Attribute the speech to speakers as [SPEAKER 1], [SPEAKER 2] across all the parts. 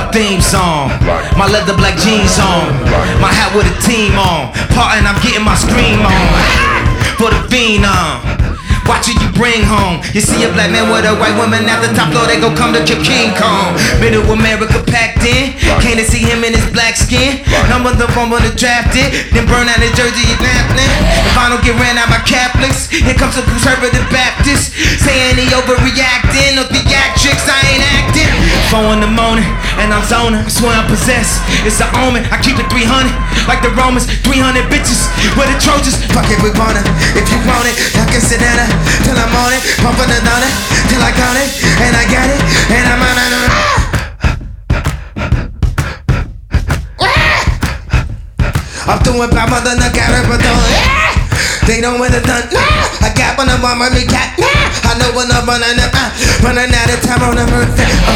[SPEAKER 1] theme song. My leather black jeans on. My hat with a team on. Partin', I'm getting my scream on. For the fiend on. Watch who you bring home. You see a black man with a white woman at the top floor, they gon' come to your King Kong. Middle America packed in. Can't see him in his black skin. Number the phone on the drafted. Then burn out his jersey, you napping. If I don't get ran out by Catholics, here comes a conservative Baptist. Saying he overreacting. No theatrics, I ain't acting. 4 in the morning, and I'm zoning. I swear I'm possessed. It's an omen. I keep it 300. Like the Romans, 300 bitches. We're the Trojans. Fuck it, we want it. If you want it, I can sit down till I'm on it. Pumping it on it. Till I got it. And I got it. And I'm on it. I'm doing bad mother, I got it, but don't. They don't want it done. I got one of my me cat. I know when I'm running out of time on the earth.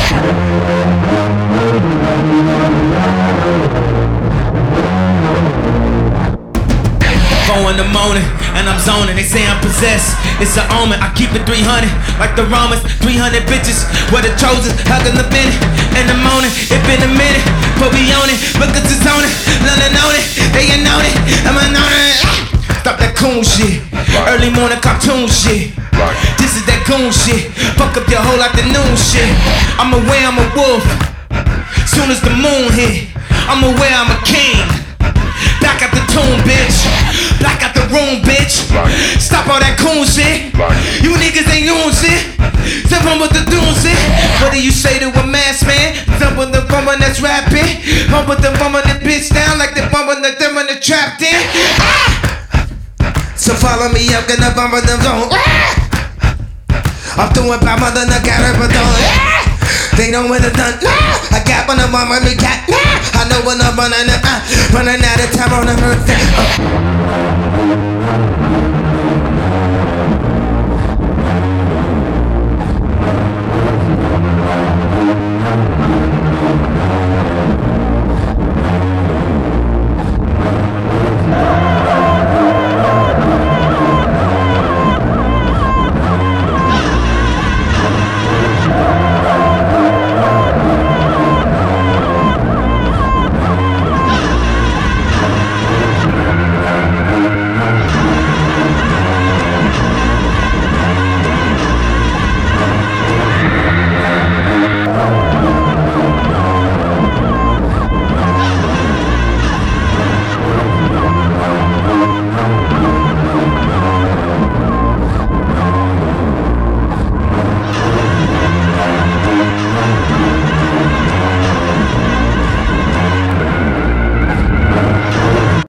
[SPEAKER 1] 4 in the morning, and I'm zoning. They say I'm possessed. It's an omen. I keep it 300, like the Romans. 300 bitches. We're the Trojans. Hugging the minute. In the morning, it been a minute. But we on it. Look at the zone it. London on it. They ain't on it. I'm on it. Stop that coon shit. Early morning cartoon shit. This is that goon shit. Fuck up your whole afternoon shit. I'm aware I'm a wolf. Soon as the moon hit, I'm aware I'm a king. Back at the tomb, bitch. Black out the room, bitch. Stop all that coon shit. You niggas ain't doing shit. Step on with the doom shit. What do you say to a masked man? Jump with the woman that's rapping. Pump with the woman that bitch down like the woman that them in the trapped in. So follow me, I'm gonna bump with them zone. I'm doing bad mother, I got it, but don't. They know when it's done. I got one of my money cat. I know when I'm running out of time on the earth.